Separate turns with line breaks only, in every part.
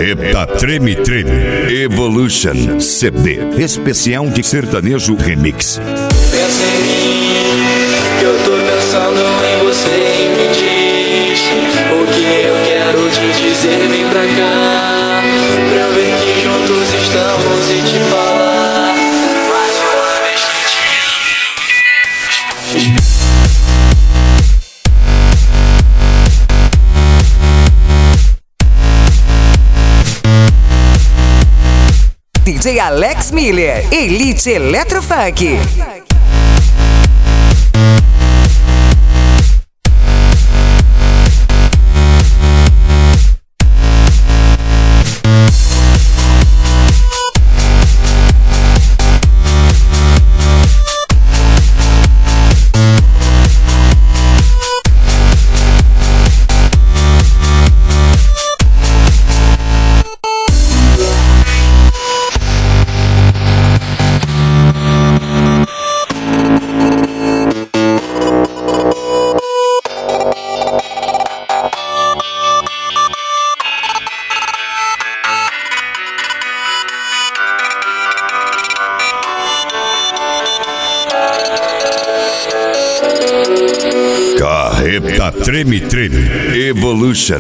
Carreta Treme Treme Evolution CD especial de sertanejo remix.
Pensa em mim, que eu tô pensando em você e me diz o que eu quero te dizer, vem pra cá, pra ver que juntos estamos e te falar mais uma vez que te amo.
DJ Alex Miller, Elite Eletrofunk.
Carreta Treme Treme Evolution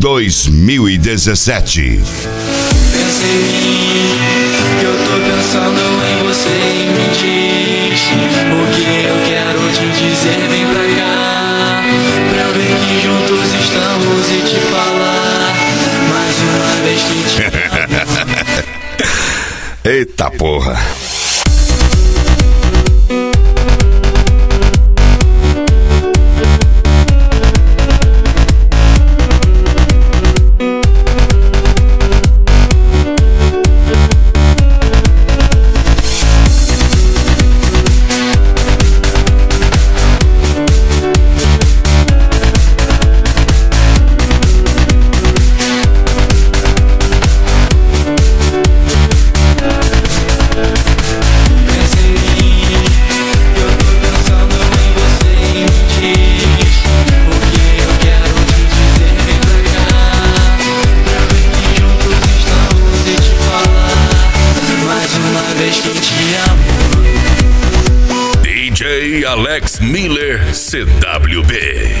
2017.
Pensa em mim, que eu tô pensando em você e me diz o que eu quero te dizer, vem pra cá, pra ver que juntos estamos e te falar mais uma vez que te amo.
Eita porra. DJ Alex Miller CWB.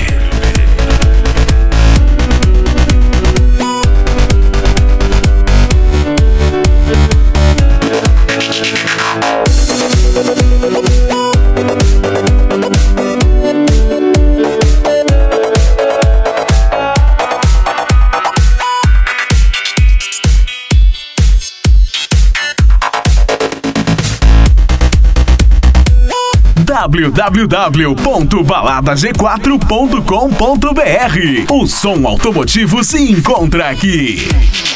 www.baladag4.com.br. O som automotivo se encontra aqui.